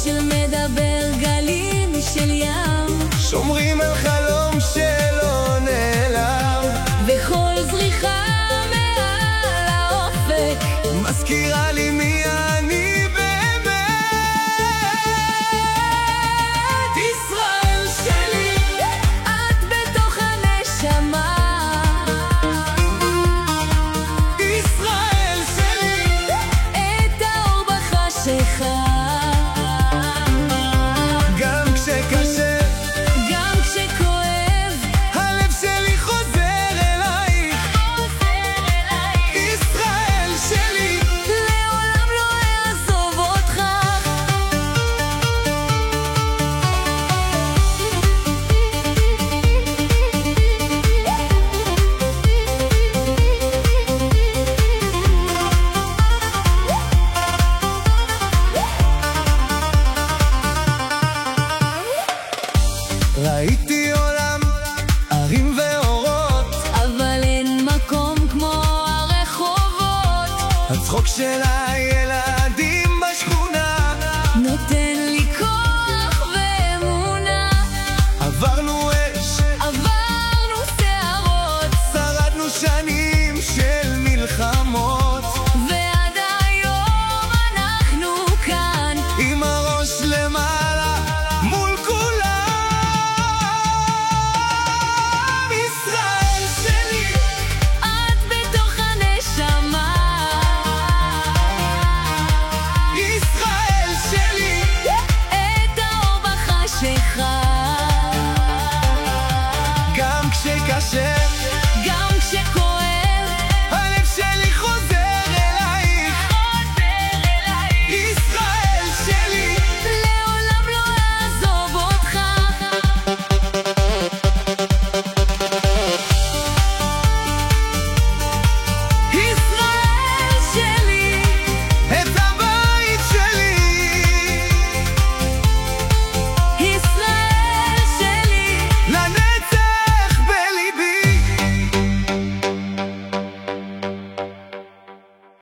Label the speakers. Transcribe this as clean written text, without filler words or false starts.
Speaker 1: של מדבר, גלים של ים,
Speaker 2: שומרים על חלום שלא נעלם,
Speaker 1: וכל זריחה מעל האופק
Speaker 2: מזכירה לי מי אני באמת. ישראל שלי,
Speaker 1: את בתוך הנשמה,
Speaker 2: ישראל שלי,
Speaker 1: את האור בחשיכה,
Speaker 2: גם כשקשה,
Speaker 1: גם כשכואב,
Speaker 2: הלב שלי חוזר אלייך. ישראל שלי,
Speaker 1: לעולם לא אעזוב אותך.
Speaker 2: ראיתי עולם, ערים ואורות,
Speaker 1: אבל אין מקום כמו הרחובות,
Speaker 2: הצחוק של הילדים בשכונה,
Speaker 1: נותן לי כוח ואמונה.
Speaker 2: עברנו אש,
Speaker 1: עברנו שערות,
Speaker 2: שרדנו שנים של מלחמות,
Speaker 1: ועד היום אנחנו כאן,
Speaker 2: עם הראש למעלה מול כולם. ישראל שלי,
Speaker 1: את בתוך הנשמה,
Speaker 2: ישראל שלי,
Speaker 1: את האור בחשיכה,
Speaker 2: גם כשקשה,